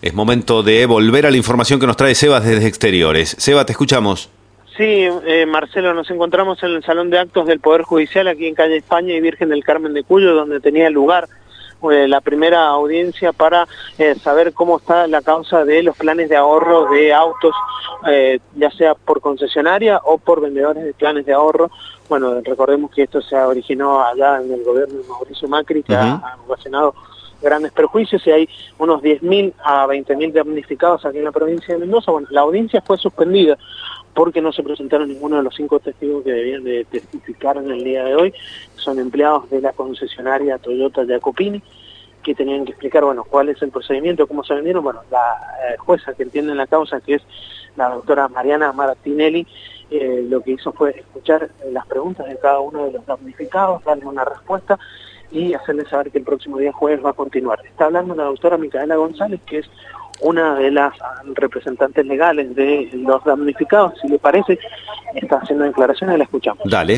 Es momento de volver a la información que nos trae Sebas desde Exteriores. Seba, te escuchamos. Sí, Marcelo, nos encontramos en el Salón de Actos del Poder Judicial aquí en calle España y Virgen del Carmen de Cuyo, donde tenía lugar la primera audiencia para saber cómo está la causa de los planes de ahorro de autos, ya sea por concesionaria o por vendedores de planes de ahorro. Bueno, recordemos que esto se originó allá en el gobierno de Mauricio Macri, que ha ocasionado grandes perjuicios, y hay unos 10.000 a 20.000 damnificados aquí en la provincia de Mendoza. Bueno, la audiencia fue suspendida porque no se presentaron ninguno de los 5 testigos que debían de testificar en el día de hoy. Son empleados de la concesionaria Toyota Jacopini, que tenían que explicar, bueno, cuál es el procedimiento, cómo se vendieron. Bueno, la jueza que entiende la causa, que es la doctora Mariana Martinelli, lo que hizo fue escuchar las preguntas de cada uno de los damnificados, darle una respuesta y hacerles saber que el próximo día jueves va a continuar. Está hablando la doctora Micaela González, que es una de las representantes legales de los damnificados. Si le parece, está haciendo declaraciones, la escuchamos. Dale.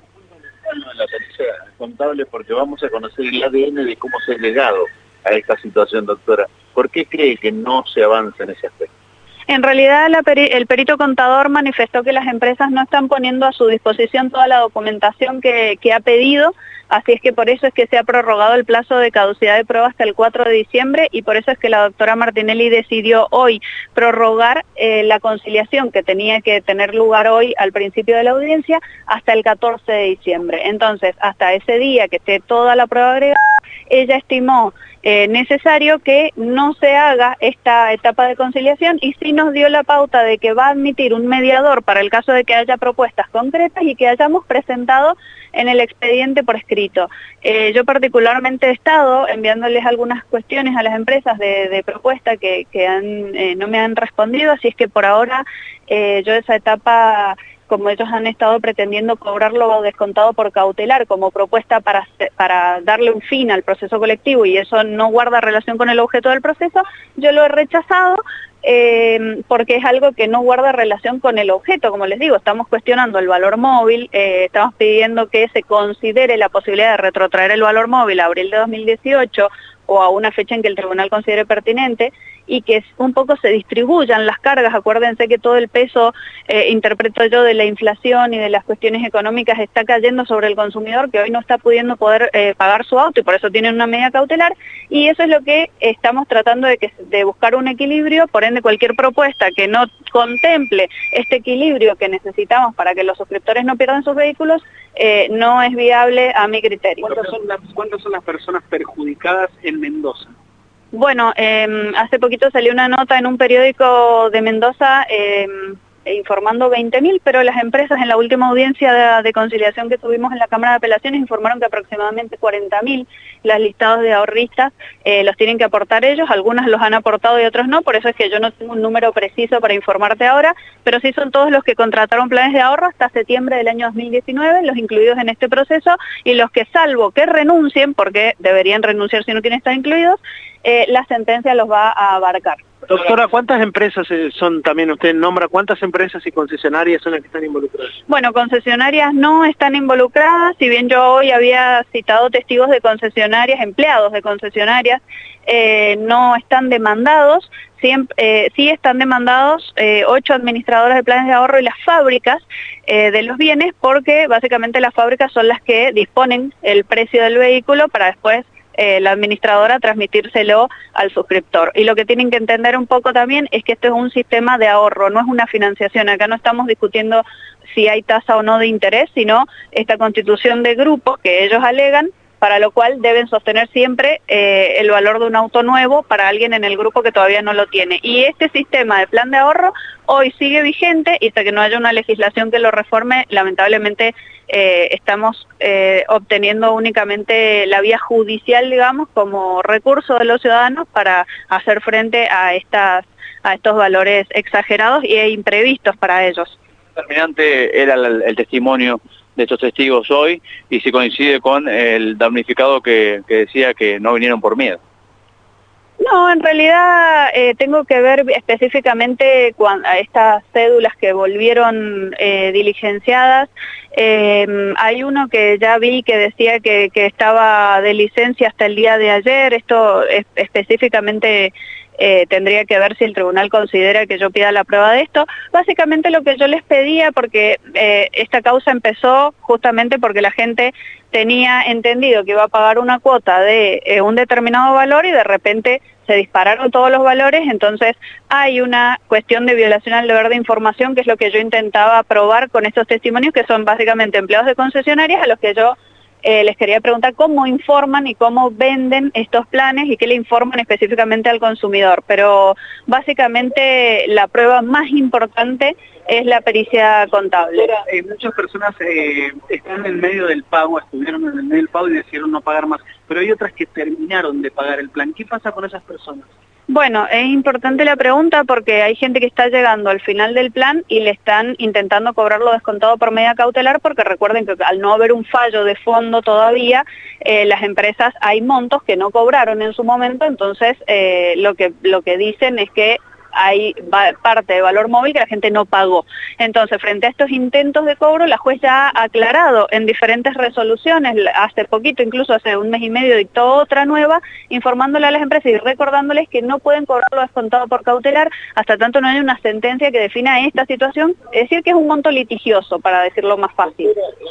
La pericia contable, porque vamos a conocer el ADN de cómo se ha llegado a esta situación, doctora. ¿Por qué cree que no se avanza en ese aspecto? En realidad el perito contador manifestó que las empresas no están poniendo a su disposición toda la documentación que ha pedido, así es que por eso es que se ha prorrogado el plazo de caducidad de prueba hasta el 4 de diciembre y por eso es que la doctora Martinelli decidió hoy prorrogar la conciliación que tenía que tener lugar hoy al principio de la audiencia hasta el 14 de diciembre. Entonces, hasta ese día que esté toda la prueba agregada, ella estimó necesario que no se haga esta etapa de conciliación y sí nos dio la pauta de que va a admitir un mediador para el caso de que haya propuestas concretas y que hayamos presentado en el expediente por escrito. Yo particularmente he estado enviándoles algunas cuestiones a las empresas de propuesta que no me han respondido, así es que por ahora yo esa etapa, como ellos han estado pretendiendo cobrarlo descontado por cautelar como propuesta para darle un fin al proceso colectivo y eso no guarda relación con el objeto del proceso, yo lo he rechazado porque es algo que no guarda relación con el objeto. Como les digo, estamos cuestionando el valor móvil, estamos pidiendo que se considere la posibilidad de retrotraer el valor móvil a abril de 2018 o a una fecha en que el tribunal considere pertinente y que un poco se distribuyan las cargas. Acuérdense que todo el peso, interpreto yo, de la inflación y de las cuestiones económicas está cayendo sobre el consumidor que hoy no está pudiendo poder pagar su auto y por eso tienen una medida cautelar y eso es lo que estamos tratando de buscar un equilibrio. Por ende, cualquier propuesta que no contemple este equilibrio que necesitamos para que los suscriptores no pierdan sus vehículos no es viable a mi criterio. ¿Cuántas son las personas perjudicadas en Mendoza? Bueno, hace poquito salió una nota en un periódico de Mendoza informando 20.000, pero las empresas en la última audiencia de conciliación que tuvimos en la Cámara de Apelaciones informaron que aproximadamente 40.000 los listados de ahorristas los tienen que aportar ellos, algunas los han aportado y otros no, por eso es que yo no tengo un número preciso para informarte ahora, pero sí son todos los que contrataron planes de ahorro hasta septiembre del año 2019, los incluidos en este proceso, y los que salvo que renuncien, porque deberían renunciar si no quieren estar incluidos, la sentencia los va a abarcar. Doctora, ¿cuántas empresas son también, usted nombra, cuántas empresas y concesionarias son las que están involucradas? Bueno, concesionarias no están involucradas, si bien yo hoy había citado testigos de concesionarias, empleados de concesionarias, no están demandados, sí están demandados 8 administradores de planes de ahorro y las fábricas de los bienes, porque básicamente las fábricas son las que disponen el precio del vehículo para después la administradora transmitírselo al suscriptor. Y lo que tienen que entender un poco también es que esto es un sistema de ahorro, no es una financiación. Acá no estamos discutiendo si hay tasa o no de interés, sino esta constitución de grupo que ellos alegan, para lo cual deben sostener siempre el valor de un auto nuevo para alguien en el grupo que todavía no lo tiene. Y este sistema de plan de ahorro hoy sigue vigente y hasta que no haya una legislación que lo reforme, lamentablemente estamos obteniendo únicamente la vía judicial, digamos, como recurso de los ciudadanos para hacer frente a estos valores exagerados e imprevistos para ellos. Determinante era el testimonio de estos testigos hoy y si coincide con el damnificado que decía que no vinieron por miedo. No, en realidad tengo que ver específicamente a estas cédulas que volvieron diligenciadas. Hay uno que ya vi que decía que estaba de licencia hasta el día de ayer. Esto específicamente tendría que ver si el tribunal considera que yo pida la prueba de esto. Básicamente lo que yo les pedía, porque esta causa empezó justamente porque la gente tenía entendido que iba a pagar una cuota de un determinado valor y de repente se dispararon todos los valores, entonces hay una cuestión de violación al deber de información, que es lo que yo intentaba probar con estos testimonios, que son básicamente empleados de concesionarias a los que yo les quería preguntar cómo informan y cómo venden estos planes y qué le informan específicamente al consumidor. Pero básicamente la prueba más importante es la pericia contable. Muchas personas están en medio del pago, estuvieron en el medio del pago y decidieron no pagar más, pero hay otras que terminaron de pagar el plan. ¿Qué pasa con esas personas? Bueno, es importante la pregunta porque hay gente que está llegando al final del plan y le están intentando cobrar lo descontado por medida cautelar, porque recuerden que al no haber un fallo de fondo todavía, las empresas hay montos que no cobraron en su momento, entonces lo que dicen es que hay parte de valor móvil que la gente no pagó. Entonces, frente a estos intentos de cobro, la juez ya ha aclarado en diferentes resoluciones, hace poquito, incluso hace un mes y medio, dictó otra nueva, informándole a las empresas y recordándoles que no pueden cobrar lo descontado por cautelar hasta tanto no haya una sentencia que defina esta situación, es decir, que es un monto litigioso, para decirlo más fácil.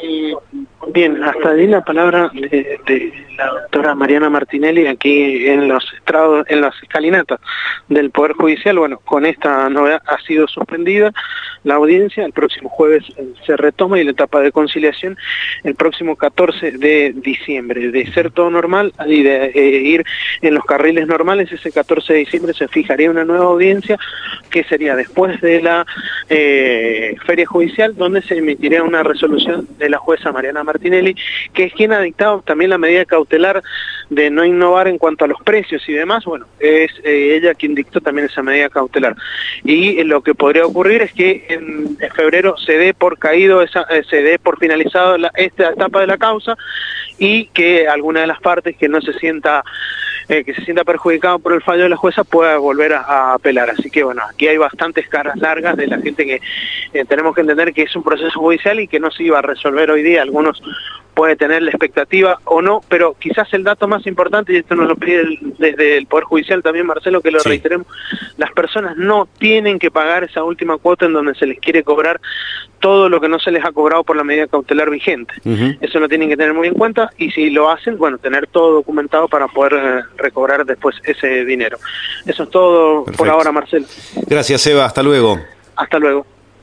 Bien, hasta ahí la palabra de la doctora Mariana Martinelli aquí en los estrados, en las escalinatas del Poder Judicial. Bueno, con esta novedad ha sido suspendida la audiencia, el próximo jueves se retoma y la etapa de conciliación el próximo 14 de diciembre. De ser todo normal y de ir en los carriles normales, ese 14 de diciembre se fijaría una nueva audiencia que sería después de la feria judicial, donde se emitiría una resolución de la jueza Mariana Martinelli, que es quien ha dictado también la medida cautelar de no innovar en cuanto a los precios y demás. Bueno, es ella quien dictó también esa medida cautelar. Y lo que podría ocurrir es que en febrero se dé por caído, se dé por finalizado esta etapa de la causa y que alguna de las partes que no se sienta perjudicado por el fallo de la jueza pueda volver a apelar. Así que bueno, aquí hay bastantes caras largas de la gente que tenemos que entender que es un proceso judicial y que no se iba a resolver hoy día. Algunos puede tener la expectativa o no, pero quizás el dato más importante, y esto nos lo pide desde el Poder Judicial también, Marcelo, que lo reiteremos, las personas no tienen que pagar esa última cuota en donde se les quiere cobrar todo lo que no se les ha cobrado por la medida cautelar vigente. Eso lo tienen que tener muy en cuenta, y si lo hacen, bueno, tener todo documentado para poder recobrar después ese dinero. Eso es todo. Perfecto. Por ahora, Marcelo. Gracias, Eva. Hasta luego. Hasta luego.